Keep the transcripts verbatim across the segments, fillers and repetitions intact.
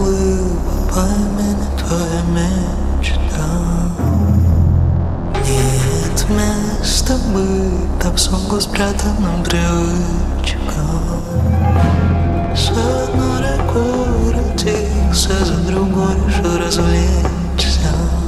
плыла по имени твоя мечта. Нет места быть, там в сумку спрятанным привычкам. С одной рекой родился, за другой решил развлечься.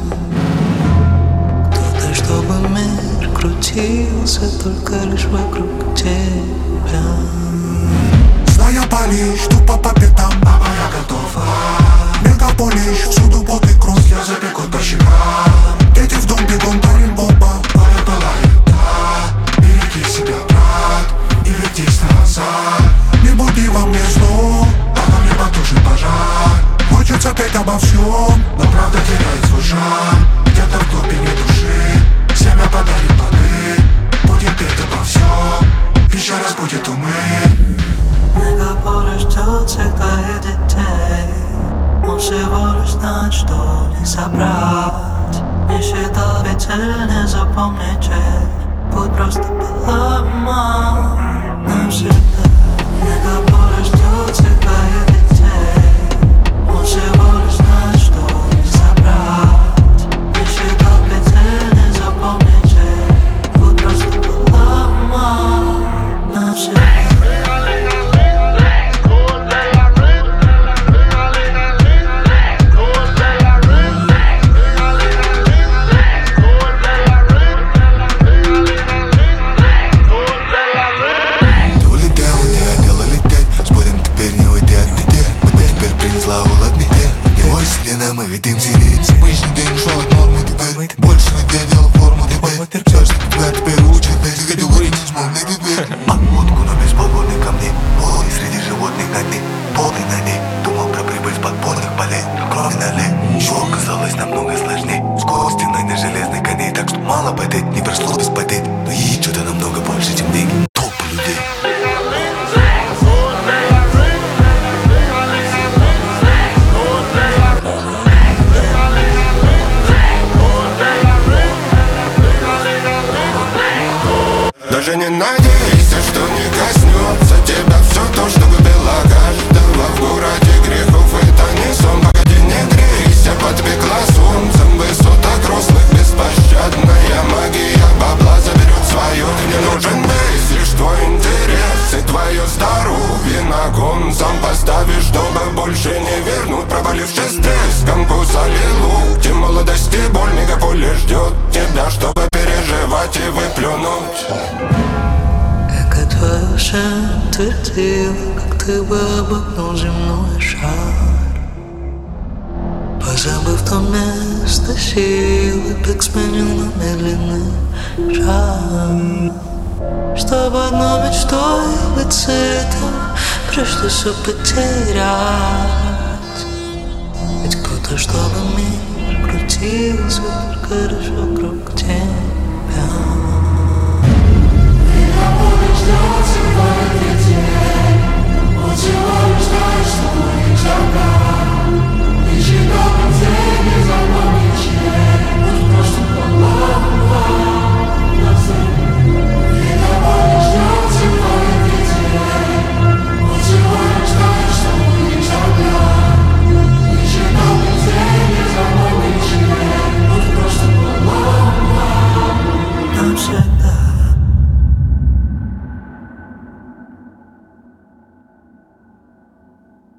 Кто-то, чтобы мир крутился только лишь вокруг тебя. Зная пали, жду по пятам, мама, я готова. Мегаполис, всюду пот и кровь, я запеку по щекам. Дети в дом бегом, парень бомба, моя была еда. Береги себя, брат, и вернись назад. Не буди во мне зло, а на мне потушит пожар. Хочется петь обо всем, но правда теряет свой жар. Где-то в глубине души семя подарит плоды. Будем петь обо всем, еще раз будет умы. Мегаполис ждет всегда и детей. Он всего лишь знает, что не собрать. Не считал ведь цель, не запомнить чей. Путь просто поломан навсегда. Мегаполис ждет всегда и детей. Он всего лишь знает, что не собрать. Не считал ведь цель, не запомнить чей. Путь просто поломан навсегда. Мы видим зелить. Обычный день шел от нормы, теперь больше не делал форму, теперь все, что тебя теперь учат, без категорий не смолный теперь. Водку, но без подводных камней. Полный среди животных на дне, полный на ней. Думал про прибыль с подпольных полей. Крови налей, все оказалось намного сложнее. Скорость стеной на железной коней, так что мало потеть, не пришлось потеть. Но есть что-то намного больше, чем деньги. Толпы людей. Даже не надейся, что не коснется тебя все то, что было каждого в городе грехов. Это не сон, погоди, не грейся, подпекла солнцем высоток рослых. Беспощадная магия бабла заберет свое. Ты не нужен весь, лишь твой интерес и твое здоровье на кон сам поставишь, чтобы больше не вернуть проваливший стресс. Конкурс аллилуйя, молодости боль, мегаполис ждет тебя, чтобы переживать и выплюнуть. Твоя душа твердила, как ты бы обогнул земной шар, позабыв то место силы, бег сменил на медленный шаг. Чтобы одной мечтой быть сытым, пришлось все потерять. Ведь кто-то, чтобы мир крутился только лишь вокруг тебя. Ждёт сегодня.